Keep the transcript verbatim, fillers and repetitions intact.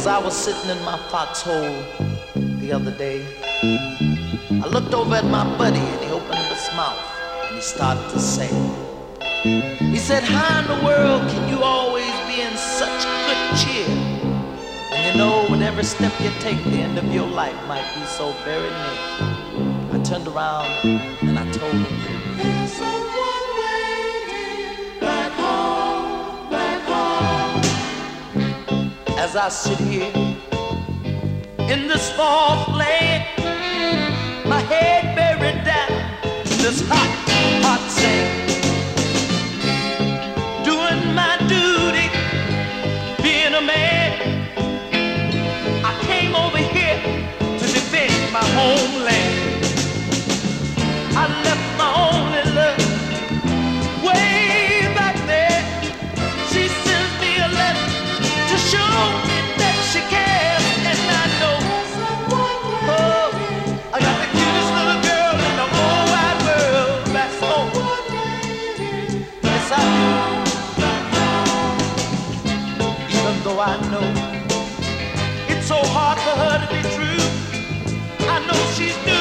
I was sitting in my foxhole the other day, I looked over at my buddy and he opened up his mouth and he started to say, he said, how in the world can you always be in such good cheer? And you know, with every step you take, the end of your life might be so very near. I turned around and I told him, there's someone waiting back home, back home. As I sit here in this false land, my head buried down in this hot, hot sand, doing my duty, being a man. I came over here to defend my homeland. I left my only love way back there. She sends me a letter to show me that she cares, and I know, oh, I got the cutest little girl in the whole wide world back home. Yes, I do. Even though I know it's so hard for her to be true, I know she's doing